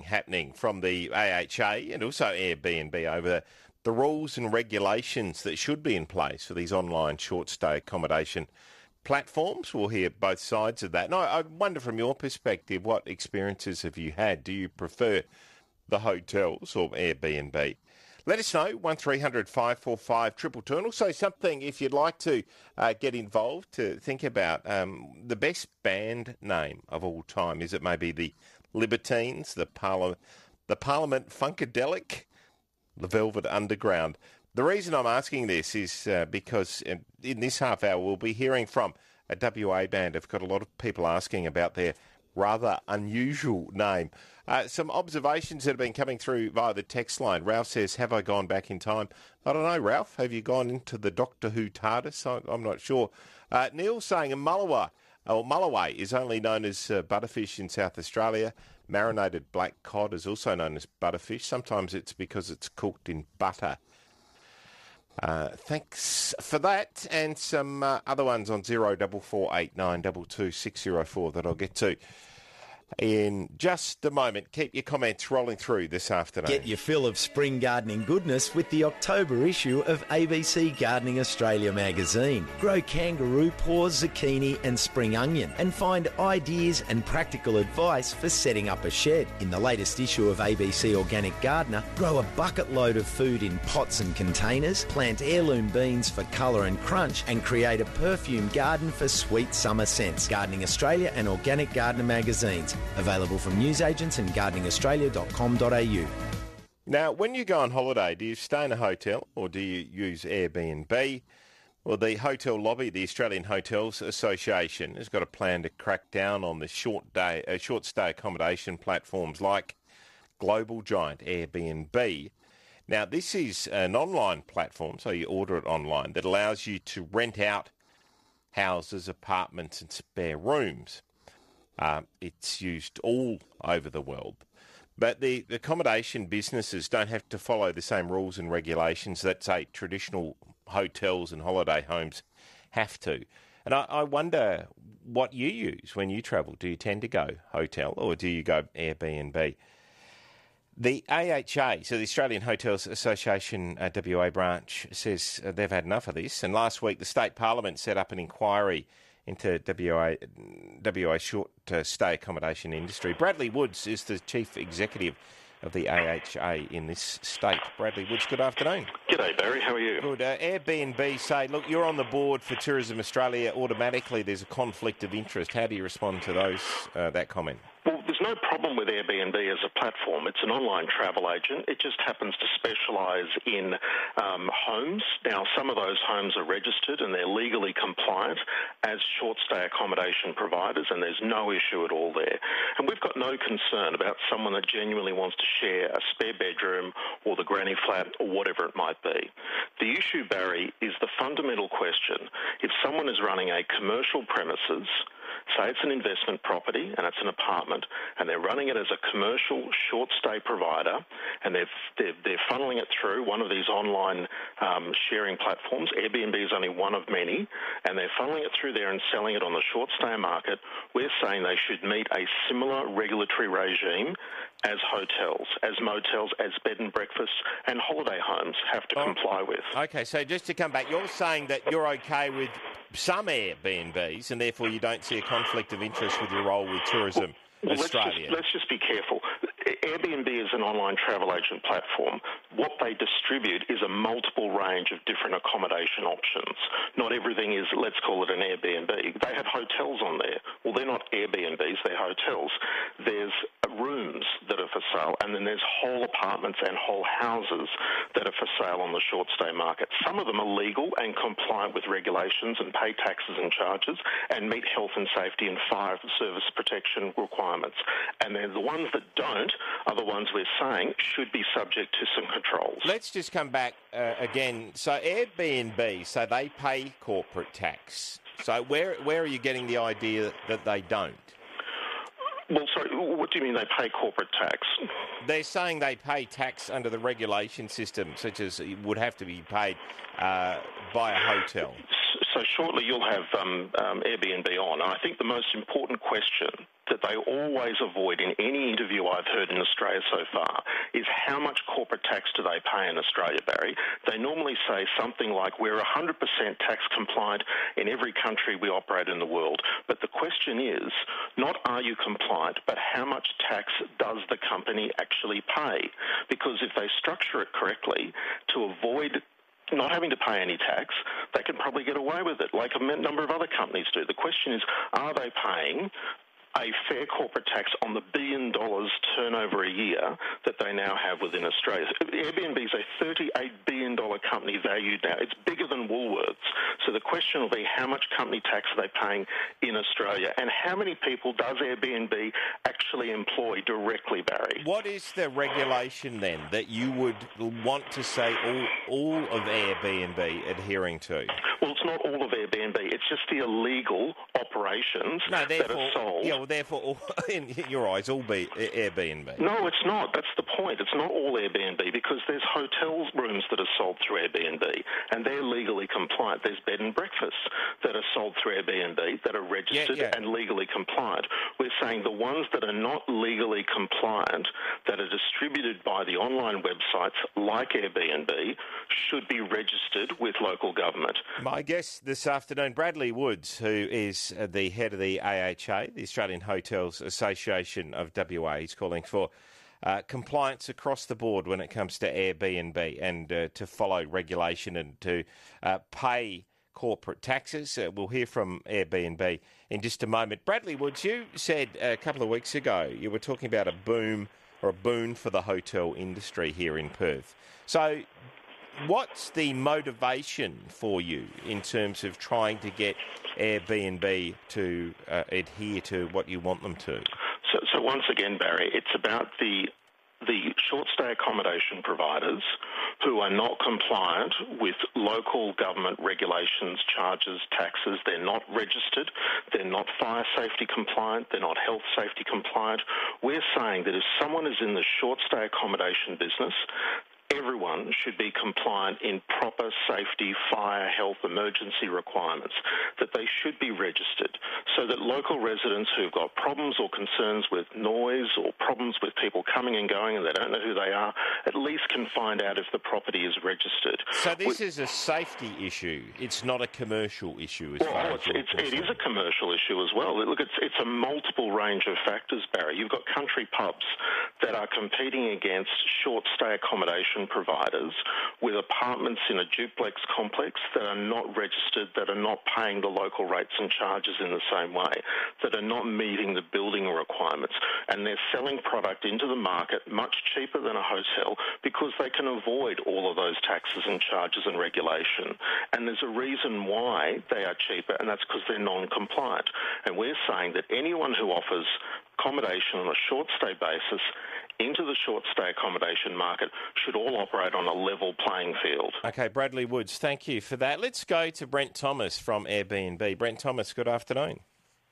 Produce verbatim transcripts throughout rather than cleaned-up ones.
happening from the A H A and also Airbnb over the rules and regulations that should be in place for these online short-stay accommodation platforms. We'll hear both sides of that. And I, I wonder from your perspective, what experiences have you had? Do you prefer the hotels or Airbnb? Let us know, one three hundred five four five two two two. And also something, if you'd like to uh, get involved, to think about um, the best band name of all time. Is it maybe the Libertines, the, Parla- the Parliament Funkadelic, the Velvet Underground? The reason I'm asking this is uh, because in, in this half hour we'll be hearing from a W A band. I've got a lot of people asking about their rather unusual name. Uh, some observations that have been coming through via the text line. Ralph says, have I gone back in time? I don't know, Ralph. Have you gone into the Doctor Who TARDIS? I, I'm not sure. Uh, Neil saying a Mulloway, or Mulloway is only known as uh, butterfish in South Australia. Marinated black cod is also known as butterfish. Sometimes it's because it's cooked in butter. Uh, thanks for that, and some uh, other ones on zero double four eight nine double two six zero four that I'll get to in just a moment. Keep your comments rolling through this afternoon. Get your fill of spring gardening goodness with the October issue of A B C Gardening Australia magazine. Grow kangaroo paws, zucchini and spring onion, and find ideas and practical advice for setting up a shed. In the latest issue of A B C Organic Gardener, grow a bucket load of food in pots and containers, plant heirloom beans for colour and crunch, and create a perfume garden for sweet summer scents. Gardening Australia and Organic Gardener magazines. Available from newsagents and gardening australia dot com dot a u. Now, when you go on holiday, do you stay in a hotel or do you use Airbnb? Well, the hotel lobby, the Australian Hotels Association, has got a plan to crack down on the short day, uh, short stay accommodation platforms like global giant Airbnb. Now, this is an online platform, so you order it online, that allows you to rent out houses, apartments and spare rooms. Uh, it's used all over the world. But the accommodation businesses don't have to follow the same rules and regulations that, say, traditional hotels and holiday homes have to. And I, I wonder what you use when you travel. Do you tend to go hotel or do you go Airbnb? The A H A, so the Australian Hotels Association uh, W A branch, says uh, they've had enough of this. And last week the State Parliament set up an inquiry into W A, W A short uh, stay accommodation industry. Bradley Woods is the Chief Executive of the A H A in this state. Bradley Woods, good afternoon. G'day, Barry. How are you? Good. Uh, Airbnb say, look, you're on the board for Tourism Australia. Automatically there's a conflict of interest. How do you respond to those uh, that comment? Well, there's no problem with Airbnb as a platform. It's an online travel agent. It just happens to specialise in um, homes. Now, some of those homes are registered and they're legally compliant as short-stay accommodation providers, and there's no issue at all there. And we've got no concern about someone that genuinely wants to share a spare bedroom or the granny flat or whatever it might be. The issue, Barry, is the fundamental question. If someone is running a commercial premises, say it's an investment property and it's an apartment, and they're running it as a commercial short-stay provider, and they're, they're, they're funneling it through one of these online um, sharing platforms. Airbnb is only one of many, and they're funneling it through there and selling it on the short-stay market. We're saying they should meet a similar regulatory regime as hotels, as motels, as bed and breakfasts, and holiday homes have to oh, comply with. Okay, so just to come back, you're saying that you're okay with some Airbnbs, and therefore you don't see a conflict of interest with your role with Tourism well, Australia. Let's just, let's just be careful. Airbnb is an online travel agent platform. What they distribute is a multiple range of different accommodation options. Not everything is, let's call it an Airbnb. They have hotels on there. Well, they're not Airbnbs, they're hotels. There's rooms that are for sale, and then there's whole apartments and whole houses that are for sale on the short stay market. Some of them are legal and compliant with regulations and pay taxes and charges and meet health and safety and fire service protection requirements. And then the ones that don't are the ones we're saying should be subject to some controls. Let's just come back uh, again. So Airbnb, so they pay corporate tax. So where where are you getting the idea that they don't? Well, sorry, what do you mean they pay corporate tax? They're saying they pay tax under the regulation system, such as it would have to be paid uh, by a hotel. So shortly you'll have um, um, Airbnb on. And I think the most important question that they always avoid in any interview I've heard in Australia so far is how much corporate tax do they pay in Australia, Barry. They normally say something like, we're one hundred percent tax compliant in every country we operate in the world. But the question is, not are you compliant, but how much tax does the company actually pay? Because if they structure it correctly to avoid not having to pay any tax, they can probably get away with it, like a number of other companies do. The question is, are they paying a fair corporate tax on the billion dollars turnover a year that they now have within Australia? Airbnb is a thirty-eight billion dollars company valued now. It's bigger than Woolworths. So the question will be, how much company tax are they paying in Australia? And how many people does Airbnb actually employ directly, Barry? What is the regulation then that you would want to say all, all of Airbnb adhering to? Well, it's not all of Airbnb. It's just the illegal operations no, that are sold. Yeah, well, therefore, all, in your eyes, all be Airbnb. No, it's not. That's the point. It's not all Airbnb, because there's hotel rooms that are sold through Airbnb, and they're legally compliant. There's bed and breakfasts that are sold through Airbnb that are registered yeah, yeah. and legally compliant. We're saying the ones that are not legally compliant, that are distributed by the online websites like Airbnb, should be registered with local government. My guest this afternoon, Bradley Woods, who is the head of the A H A, the Australian Hotels Association of W A. He's calling for uh, compliance across the board when it comes to Airbnb and uh, to follow regulation and to uh, pay corporate taxes. Uh, we'll hear from Airbnb in just a moment. Bradley Woods, you said a couple of weeks ago you were talking about a boom or a boon for the hotel industry here in Perth. So what's the motivation for you in terms of trying to get Airbnb to uh, adhere to what you want them to? So, so once again, Barry, it's about the the short-stay accommodation providers who are not compliant with local government regulations, charges, taxes. They're not registered. They're not fire safety compliant. They're not health safety compliant. We're saying that if someone is in the short-stay accommodation business, everyone should be compliant in proper safety, fire, health, emergency requirements, that they should be registered so that local residents who've got problems or concerns with noise or problems with people coming and going and they don't know who they are, at least can find out if the property is registered. So this we, is a safety issue. It's not a commercial issue as well, far it's, as it's, it is a commercial issue as well. Look, it's, it's a multiple range of factors, Barry. You've got country pubs that are competing against short-stay accommodation providers with apartments in a duplex complex that are not registered, that are not paying the local rates and charges in the same way, that are not meeting the building requirements, and they're selling product into the market much cheaper than a hotel because they can avoid all of those taxes and charges and regulation. And there's a reason why they are cheaper, and that's because they're non-compliant. And we're saying that anyone who offers accommodation on a short-stay basis into the short-stay accommodation market should all operate on a level playing field. Okay, Bradley Woods, thank you for that. Let's go to Brent Thomas from Airbnb. Brent Thomas, good afternoon.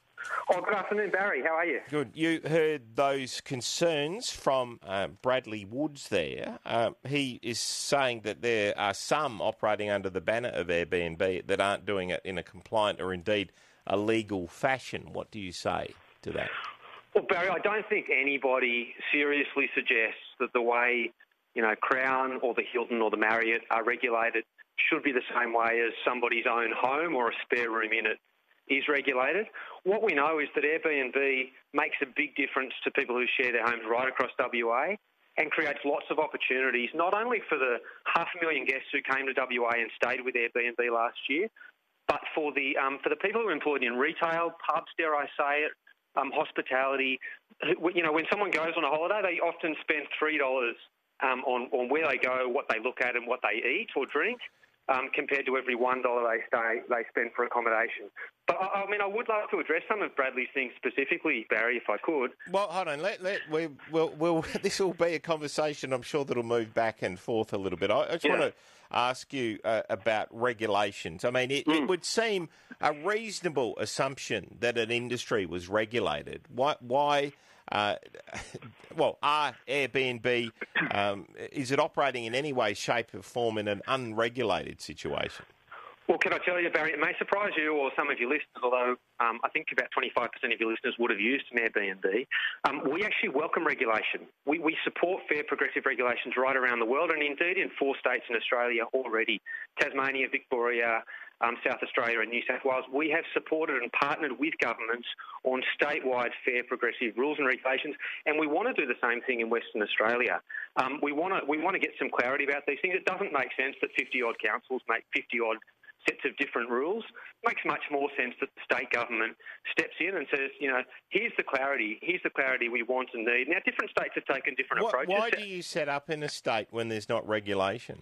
Oh, good afternoon, Barry. How are you? Good. You heard those concerns from uh, Bradley Woods there. Uh, he is saying that there are some operating under the banner of Airbnb that aren't doing it in a compliant or indeed a legal fashion. What do you say to that? Well, Barry, I don't think anybody seriously suggests that the way, you know, Crown or the Hilton or the Marriott are regulated should be the same way as somebody's own home or a spare room in it is regulated. What we know is that Airbnb makes a big difference to people who share their homes right across W A and creates lots of opportunities, not only for the half a million guests who came to W A and stayed with Airbnb last year, but for the um, for the people who are employed in retail, pubs, dare I say it, Um, hospitality. You know, when someone goes on a holiday, they often spend three dollars um, on, on where they go, what they look at and what they eat or drink, um, compared to every one dollar they stay they spend for accommodation. But, I, I mean, I would like to address some of Bradley's things specifically, Barry, if I could. Well, hold on. Let, let, we, we'll, we'll, this will be a conversation, I'm sure, that'll move back and forth a little bit. I, I just yeah. want to ask you uh, about regulations. I mean, it, mm. it would seem a reasonable assumption that an industry was regulated. Why? why uh, well, are Airbnb, um, is it operating in any way, shape or form in an unregulated situation? Well, can I tell you, Barry, it may surprise you or some of your listeners, although um, I think about twenty-five percent of your listeners would have used an Airbnb. Um, we actually welcome regulation. We, we support fair, progressive regulations right around the world, and indeed in four states in Australia already, Tasmania, Victoria, um, South Australia and New South Wales. We have supported and partnered with governments on statewide fair, progressive rules and regulations, and we want to do the same thing in Western Australia. Um, we want to we want to get some clarity about these things. It doesn't make sense that fifty-odd councils make fifty-odd sets of different rules. It makes much more sense that the state government steps in and says, you know, here's the clarity, here's the clarity we want and need. Now, different states have taken different what, approaches. Why do you set up in a state when there's not regulation?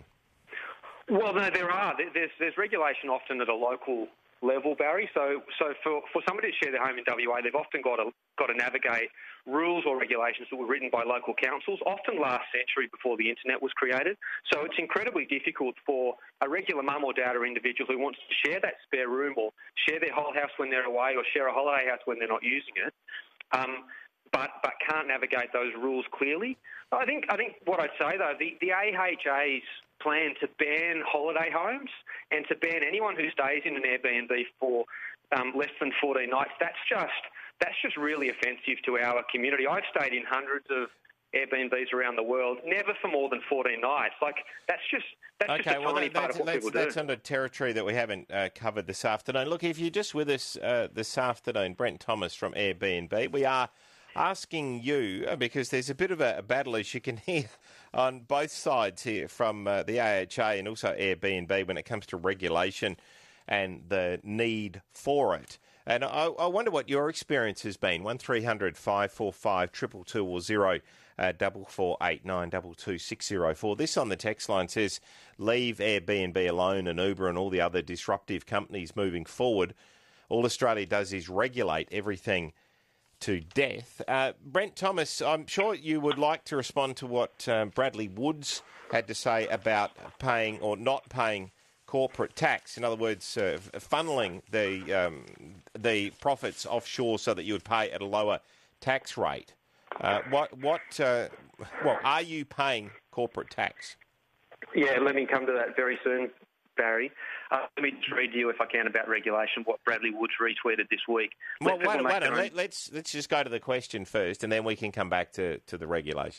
Well, no, there are. There's, there's regulation often at a local level, Barry. So, so for, for somebody to share their home in W A, they've often got to got to navigate rules or regulations that were written by local councils, often last century before the internet was created. So it's incredibly difficult for a regular mum or dad or individual who wants to share that spare room or share their whole house when they're away or share a holiday house when they're not using it, um, but but can't navigate those rules clearly. I think I think what I'd say though, the, the A H A's plan to ban holiday homes and to ban anyone who stays in an Airbnb for um, less than fourteen nights, that's just that's just really offensive to our community. I've stayed in hundreds of Airbnbs around the world, never for more than fourteen nights. Like, that's just that's okay, just a well, tiny that, part that's, of what that's, people do. that's under territory that we haven't uh, covered this afternoon. Look, if you're just with us uh, this afternoon, Brent Thomas from Airbnb, we are asking you, uh, because there's a bit of a, a battle, as you can hear, on both sides here from uh, the A H A and also Airbnb when it comes to regulation and the need for it. And I, I wonder what your experience has been. one three hundred five four five two two two or zero uh, double four eight nine double two six zero four. This on the text line says, leave Airbnb alone and Uber and all the other disruptive companies moving forward. All Australia does is regulate everything to death. Uh, Brent Thomas, I'm sure you would like to respond to what um, Bradley Woods had to say about paying or not paying corporate tax. In other words, uh, funneling the um, the profits offshore so that you would pay at a lower tax rate. Uh, what what? Uh, well, are you paying corporate tax? Yeah, let me come to that very soon, Barry. Uh, let me just read to you, if I can, about regulation, what Bradley Woods retweeted this week. Well, wait, wait, wait Let, let's let's just go to the question first, and then we can come back to, to the regulation.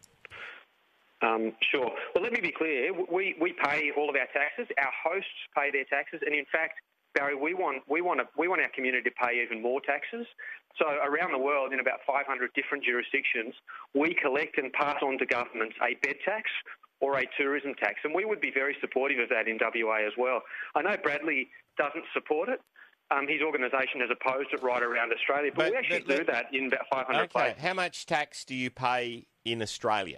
Um, sure. Well, let me be clear. We we pay all of our taxes. Our hosts pay their taxes, and in fact, Barry, we want we want to, we want our community to pay even more taxes. So around the world, in about five hundred different jurisdictions, we collect and pass on to governments a bed tax or a tourism tax, and we would be very supportive of that in W A as well. I know Bradley doesn't support it. Um, his organisation has opposed it right around Australia, but, but we actually but, do that in about five hundred okay. places. How much tax do you pay in Australia?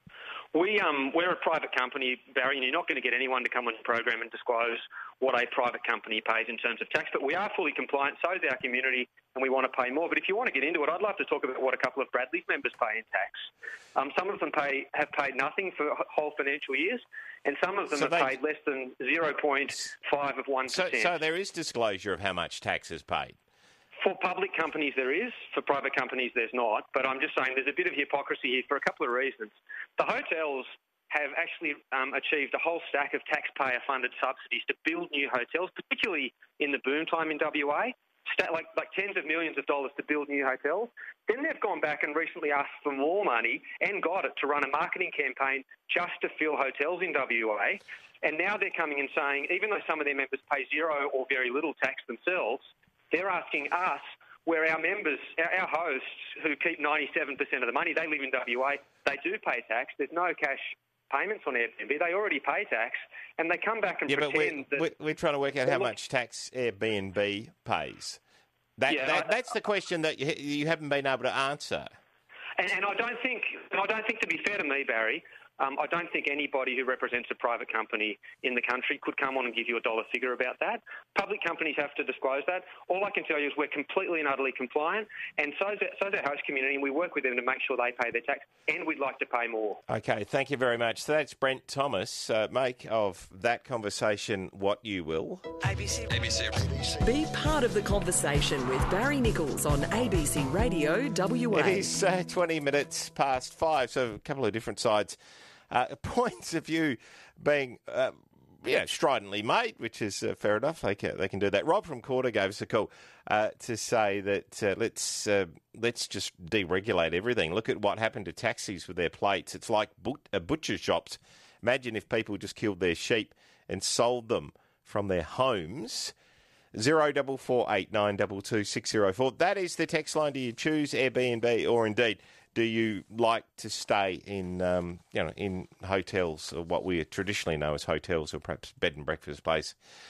We, um, we're a private company, Barry, and you're not going to get anyone to come on the program and disclose what a private company pays in terms of tax, but we are fully compliant, so is our community, and we want to pay more. But if you want to get into it, I'd love to talk about what a couple of Bradley's members pay in tax. Um, some of them pay have paid nothing for whole financial years, and some of them so have they, paid less than zero point five of one percent. So, so there is disclosure of how much tax is paid? For public companies there is, for private companies there's not, but I'm just saying there's a bit of hypocrisy here for a couple of reasons. The hotels have actually um, achieved a whole stack of taxpayer-funded subsidies to build new hotels, particularly in the boom time in W A, like, like tens of millions of dollars to build new hotels. Then they've gone back and recently asked for more money and got it to run a marketing campaign just to fill hotels in W A. And now they're coming and saying, even though some of their members pay zero or very little tax themselves, they're asking us, where our members, our, our hosts, who keep ninety-seven percent of the money, they live in W A, they do pay tax. There's no cash payments on Airbnb. They already pay tax, and they come back and yeah, pretend but we're, that... We're trying to work out how much tax Airbnb pays. That, yeah, that, I, that's the question that you, you haven't been able to answer. And, and I don't think, and I don't think, to be fair to me, Barry, Um, I don't think anybody who represents a private company in the country could come on and give you a dollar figure about that. Public companies have to disclose that. All I can tell you is we're completely and utterly compliant, and so is our, so is our host community, and we work with them to make sure they pay their tax, and we'd like to pay more. Okay, thank you very much. So that's Brent Thomas. Uh, make of that conversation what you will. A B C. A B C. Be part of the conversation with Barry Nichols on A B C Radio W A. It is uh, twenty minutes past five, so a couple of different sides. Uh, points of view being uh, yeah, stridently made, which is uh, fair enough. They can, they can do that. Rob from Corder gave us a call uh, to say that uh, let's uh, let's just deregulate everything. Look at what happened to taxis with their plates. It's like but- uh, butcher shops. Imagine if people just killed their sheep and sold them from their homes. Zero double four eight nine double two six zero four. That is the text line. Do you choose Airbnb, or indeed do you like to stay in, um, you know, in hotels, or what we traditionally know as hotels, or perhaps bed and breakfast place?